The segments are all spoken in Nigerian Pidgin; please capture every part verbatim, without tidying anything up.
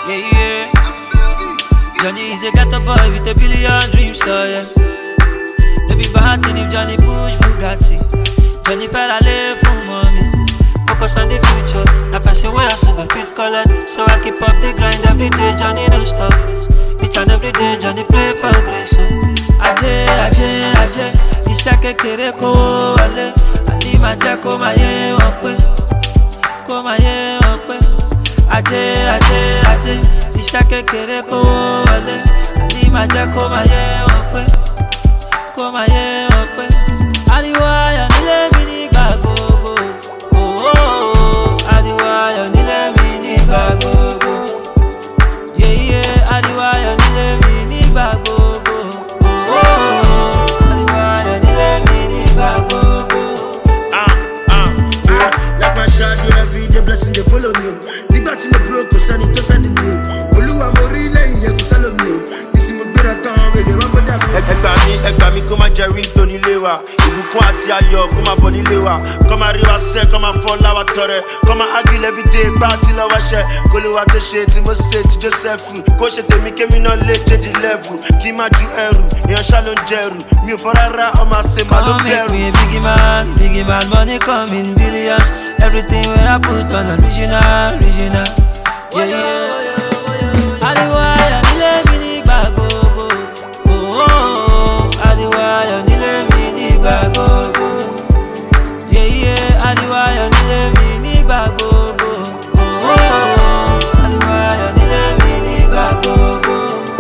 Yeah, yeah. Johnny is a ghetto boy with a billion dreams, so yeah. No be bad thing if Johnny push Bugatti. Johnny fella live for mommy. Focus on the future. Na person where I see the fit colored. So I keep up the grind every day. Johnny don't stop. Each and every day Johnny play for grace. So Aje, Aje, Aje. Iṣẹ́ kékeré kó wọlé. Àní máa jẹ́ kó máa yé wọn pé. Kó máa yé wọn pé. Aje, Aje, Aje. Iṣẹ́ kékeré kó wọlé. Àní máa jẹ́ kó máa yé wọn pé. Kó máa yé wọn pé. Ariwo ayọ̀ nílé mi nígbà gbogbo. Oh, oh, oh. Ariwo ayọ̀ nílé mi nígbà gbogbo. Yeah, yeah. Ariwo ayọ̀ nílé mi nígbà gbogbo. Oh, oh, oh. Ariwo ayọ̀ nílé mi nígbà gbogbo. Ah, ah, ah. Like my shadow every day, blessing they follow me. Nígbà tí mo broke, kò sẹ́ni tó sẹ́ni mi o. Olúwa mo rí lẹ́yìn yẹn kò sálọ mi o. Ìsìn mo gbéra tán, èyí máa ń bọ́dà mi. Ẹgbà mi, ẹgbà mi kó má jẹ́ rí tó nílé wa. Ìbùkún àti ayọ̀ kó má bọ̀ nílé wa. Kó má rí wa sẹ́, kó má fọ́ láwa tọrẹ. Kó má ágìl everyday gbá tí lọ́wọ́ ṣẹ. Kó lè wá tó ṣe tí mo ṣe ti Joseph. Kó ṣe tèmi kémi náà lè change level. Kí má ju ẹrù, èèyàn ṣá ló ń jẹrù. Mi ò fọ́ rárá, ọmọ àṣẹ màá ló bẹ̀rù. Come make me a biggie man, biggie man, money come in billions. Everything where I put on original, original. Yeah, yeah. Ariwo ayọ̀ nílé mi nígbà gbogbo. Oh, oh, oh. Ariwo ayọ̀ nílé mi nígbà gbogbo. Yeah, yeah. Ariwo ayọ̀ nílé mi nígbà gbogbo. Oh, oh, oh. Ariwo ayọ̀ nílé mi nígbà gbogbo.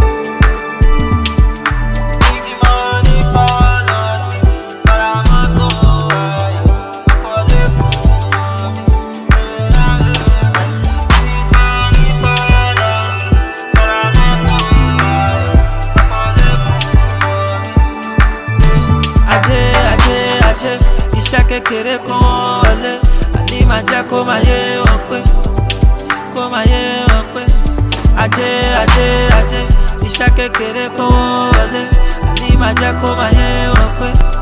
Biggie money fall on me, but I'm a go ayọ̀ kọ́lé fún mi. Aje, Aje, Aje. Iṣẹ́ kékeré kan wọlé. Àní máa jẹ́ kó máa yé wọn pé. Kó máa yé wọn pé. Aje, Aje, Aje. Iṣẹ́ kékeré kan wọlé. Àní máa jẹ́ kó máa yé wọn pé.